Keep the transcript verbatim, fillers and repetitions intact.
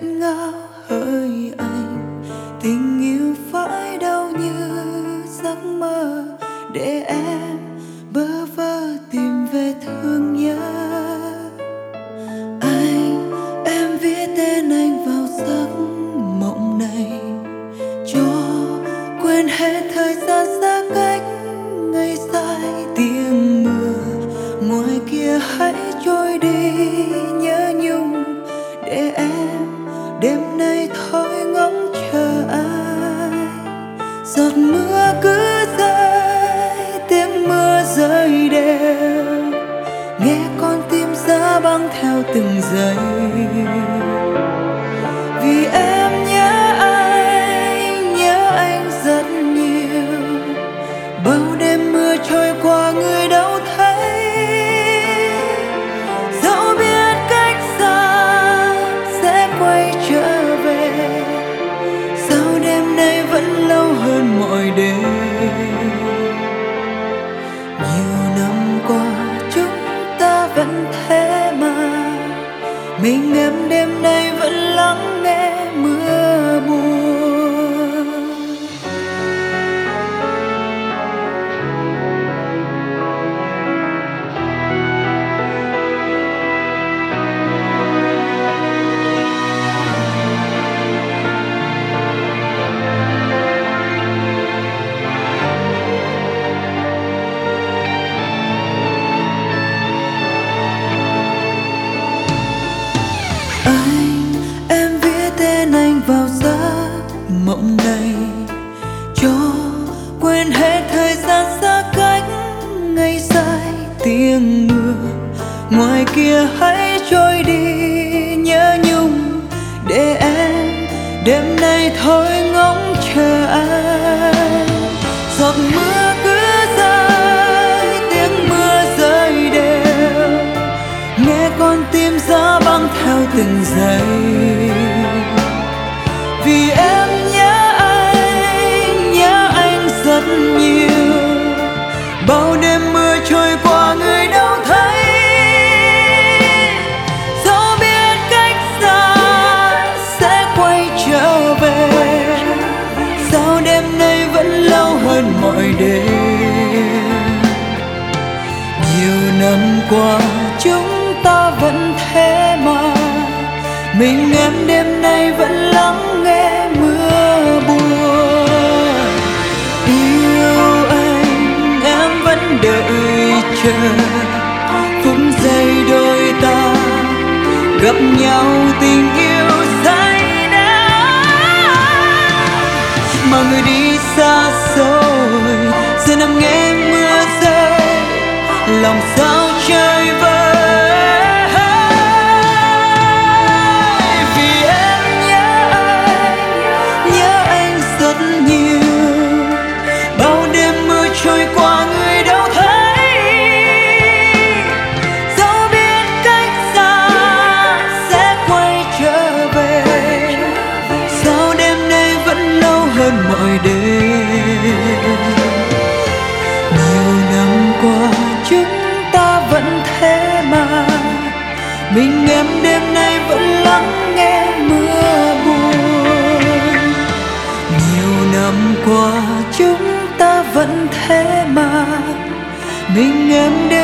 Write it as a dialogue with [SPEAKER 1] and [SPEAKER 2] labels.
[SPEAKER 1] nghẹn ngào hơi anh. Tình yêu phải đâu như giấc mơ để em bơ vơ tìm về thương nhớ. Anh, em viết tên anh vào giấc mộng này, cho quên hết thời gian xa cách ngày dài tiếng mưa ngoài kia hãy trôi đi nhớ nhung để em đêm nay thôi ngóng chờ ai. Giọt mưa cứ rơi tiếng mưa rơi đều, nghe con tim giá băng theo từng giây. Vì em nhớ anh, nhớ anh rất nhiều, bao đêm mưa trôi qua người đâu thấy. Dẫu biết cách xa sẽ quay trở về, sao đêm nay vẫn lâu hơn mọi đêm. Nhiều năm qua chúng ta vẫn thế mà, mình em đêm nay vẫn lắng nghe mưa buồn. Anh, em viết tên anh vào giấc mộng này, cho quên hết thời gian xa cách ngày dài tiếng mưa ngoài kia hãy trôi đi nhớ nhung để em đêm nay thôi ngóng chờ anh. Giọt mưa cứ rơi tiếng mưa rơi đều, nghe con tim giá băng theo từng giây. Vì em nhớ anh, nhớ anh rất nhiều, bao đêm mưa trôi qua người đâu thấy. Dẫu biết cách xa sẽ quay trở về, sao đêm nay vẫn lâu hơn mọi đêm. Nhiều năm qua chúng ta vẫn thế mà, mình em đêm nay vẫn lắng nghe mưa buồn. Yêu anh, em vẫn đợi chờ phút giây đôi ta gặp nhau tình yêu say đắm. Mà người đi xa xôi giờ nằm nghe mưa rơi, lòng sao chơi vơi. Trôi qua người đâu thấy, dẫu biết cách xa sẽ quay trở về, sao đêm nay vẫn lâu hơn mọi đêm. Nhiều năm qua chúng ta vẫn thế mà, mình em đêm nay vẫn lắng nghe mưa buồn. Nhiều năm qua chúng ta vẫn thế mà, mình em đêm